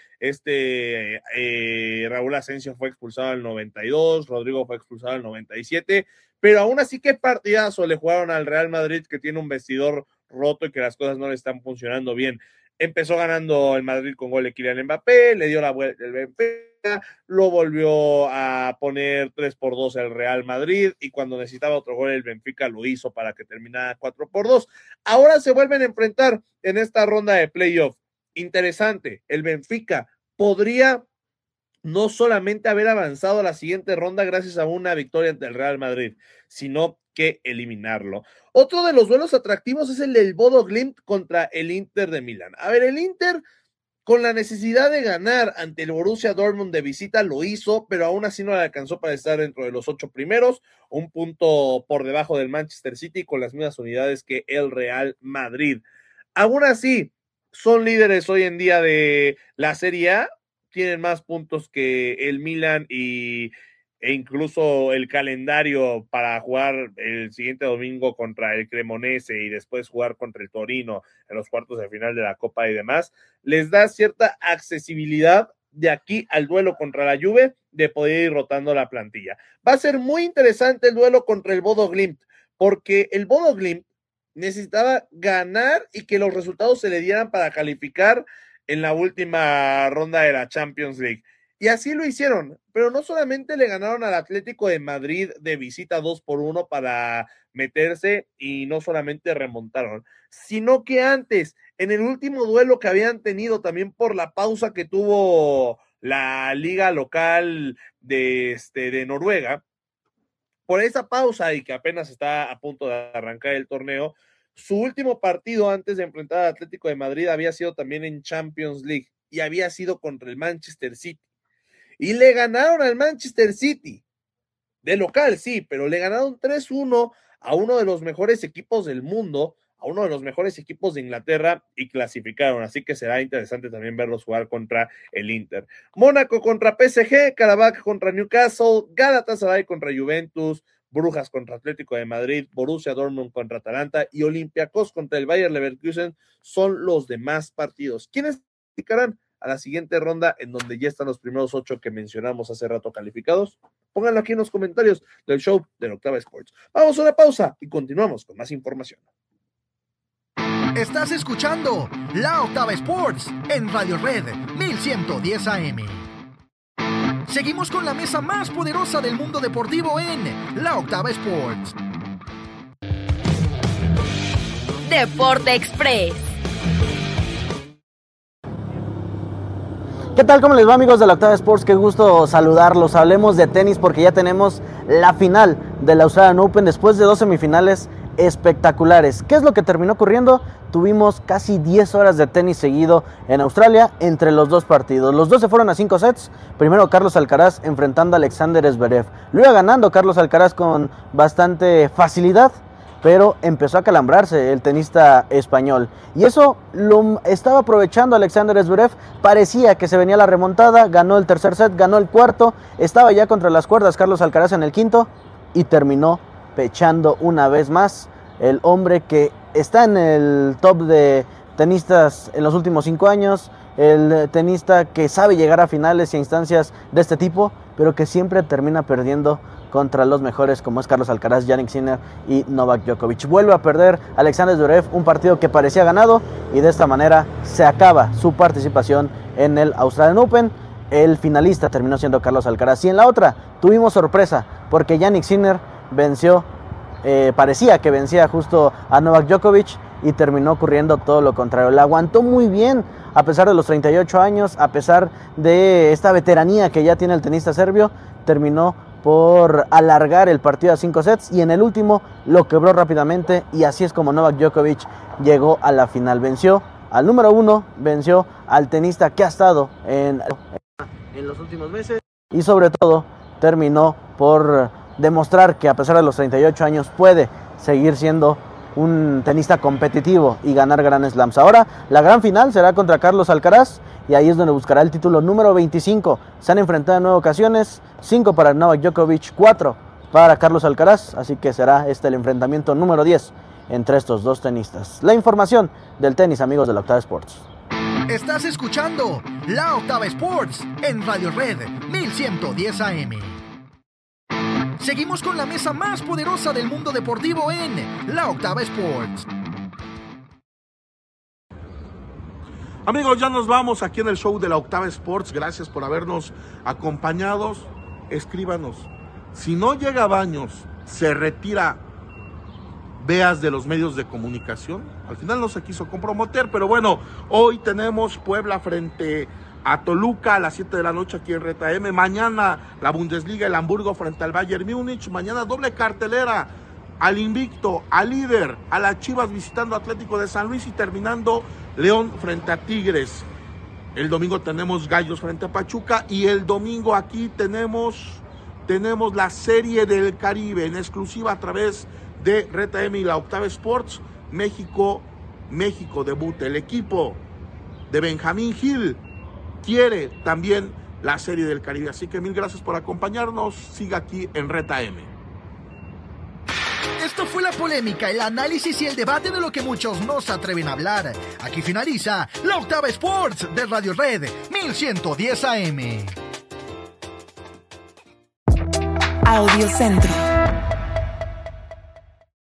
este eh, Raúl Asensio fue expulsado al noventa y dos, Rodrigo fue expulsado al noventa y siete, pero aún así qué partidazo le jugaron al Real Madrid, que tiene un vestidor roto y que las cosas no le están funcionando bien. Empezó ganando el Madrid con gol de Kylian Mbappé, le dio la vuelta el Benfica, lo volvió a poner tres por dos el Real Madrid, y cuando necesitaba otro gol el Benfica lo hizo para que terminara cuatro por dos. Ahora se vuelven a enfrentar en esta ronda de playoff. Interesante, el Benfica podría no solamente haber avanzado a la siguiente ronda gracias a una victoria ante el Real Madrid, sino que eliminarlo. Otro de los duelos atractivos es el del Bodo Glimt contra el Inter de Milán. A ver, el Inter, con la necesidad de ganar ante el Borussia Dortmund de visita, lo hizo, pero aún así no le alcanzó para estar dentro de los ocho primeros, un punto por debajo del Manchester City, con las mismas unidades que el Real Madrid. Aún así, son líderes hoy en día de la Serie A, tienen más puntos que el Milan y, e incluso el calendario para jugar el siguiente domingo contra el Cremonese y después jugar contra el Torino en los cuartos de final de la Copa y demás, les da cierta accesibilidad de aquí al duelo contra la Juve de poder ir rotando la plantilla. Va a ser muy interesante el duelo contra el Bodo Glimt, porque el Bodo Glimt necesitaba ganar y que los resultados se le dieran para calificar en la última ronda de la Champions League. Y así lo hicieron, pero no solamente le ganaron al Atlético de Madrid de visita dos por uno para meterse y no solamente remontaron, sino que antes, en el último duelo que habían tenido también por la pausa que tuvo la liga local de, este, de Noruega, por esa pausa y que apenas está a punto de arrancar el torneo, su último partido antes de enfrentar al Atlético de Madrid había sido también en Champions League y había sido contra el Manchester City. Y le ganaron al Manchester City, de local, sí, pero le ganaron tres uno a uno de los mejores equipos del mundo, a uno de los mejores equipos de Inglaterra, y clasificaron. Así que será interesante también verlos jugar contra el Inter. Mónaco contra P S G, Karabakh contra Newcastle, Galatasaray contra Juventus, Brujas contra Atlético de Madrid, Borussia Dortmund contra Atalanta y Olympiacos contra el Bayer Leverkusen son los demás partidos. ¿Quiénes clasificarán a la siguiente ronda, en donde ya están los primeros ocho que mencionamos hace rato calificados? Pónganlo aquí en los comentarios del show de la Octava Sports. Vamos a una pausa y continuamos con más información. Estás escuchando La Octava Sports en Radio Red mil ciento diez A M. Seguimos con la mesa más poderosa del mundo deportivo en La Octava Sports. Deporte Express. ¿Qué tal? ¿Cómo les va, amigos de la Octava Sports? Qué gusto saludarlos. Hablemos de tenis porque ya tenemos la final del Australian Open después de dos semifinales espectaculares. ¿Qué es lo que terminó ocurriendo? Tuvimos casi diez horas de tenis seguido en Australia entre los dos partidos. Los dos se fueron a cinco sets. Primero Carlos Alcaraz enfrentando a Alexander Zverev. Lo iba ganando Carlos Alcaraz con bastante facilidad, pero empezó a calambrarse el tenista español. Y eso lo estaba aprovechando Alexander Zverev. Parecía que se venía la remontada, ganó el tercer set, ganó el cuarto, estaba ya contra las cuerdas Carlos Alcaraz en el quinto y terminó pechando una vez más el hombre que está en el top de tenistas en los últimos cinco años, el tenista que sabe llegar a finales y a instancias de este tipo, pero que siempre termina perdiendo contra los mejores como es Carlos Alcaraz, Jannik Sinner y Novak Djokovic. Vuelve a perder Alexander Zverev, un partido que parecía ganado, y de esta manera se acaba su participación en el Australian Open. El finalista terminó siendo Carlos Alcaraz. Y en la otra tuvimos sorpresa porque Jannik Sinner venció, eh, parecía que vencía justo a Novak Djokovic y terminó ocurriendo todo lo contrario. La aguantó muy bien a pesar de los treinta y ocho años, a pesar de esta veteranía que ya tiene el tenista serbio, terminó por alargar el partido a cinco sets y en el último lo quebró rápidamente, y así es como Novak Djokovic llegó a la final. Venció al número uno, venció al tenista que ha estado en, en los últimos meses y sobre todo terminó por demostrar que a pesar de los treinta y ocho años puede seguir siendo un tenista competitivo y ganar Grand Slams. Ahora la gran final será contra Carlos Alcaraz y ahí es donde buscará el título número veinticinco. Se han enfrentado en nueve ocasiones, cinco para Novak Djokovic, cuatro para Carlos Alcaraz, así que será este el enfrentamiento número diez entre estos dos tenistas. La información del tenis, amigos de la Octava Sports. Estás escuchando La Octava Sports en Radio Red mil ciento diez A M. Seguimos con la mesa más poderosa del mundo deportivo en La Octava Sports. Amigos, ya nos vamos aquí en el show de La Octava Sports. Gracias por habernos acompañado. Escríbanos. Si no llega Baños, se retira Veas de los medios de comunicación. Al final no se quiso comprometer, pero bueno, hoy tenemos Puebla frente a Toluca a las siete de la noche aquí en Reta M. Mañana la Bundesliga, el Hamburgo frente al Bayern Múnich. Mañana doble cartelera, al invicto, al líder, a las Chivas visitando Atlético de San Luis y terminando León frente a Tigres. El domingo tenemos Gallos frente a Pachuca y el domingo aquí tenemos, tenemos la Serie del Caribe en exclusiva a través de Reta M y la Octava Sports. México, México debuta. El equipo de Benjamín Gil quiere también la Serie del Caribe. Así que mil gracias por acompañarnos. Siga aquí en Reta M. Esto fue la polémica, el análisis y el debate de lo que muchos no se atreven a hablar. Aquí finaliza La Octava Sports de Radio Red mil ciento diez A M. Audio Centro.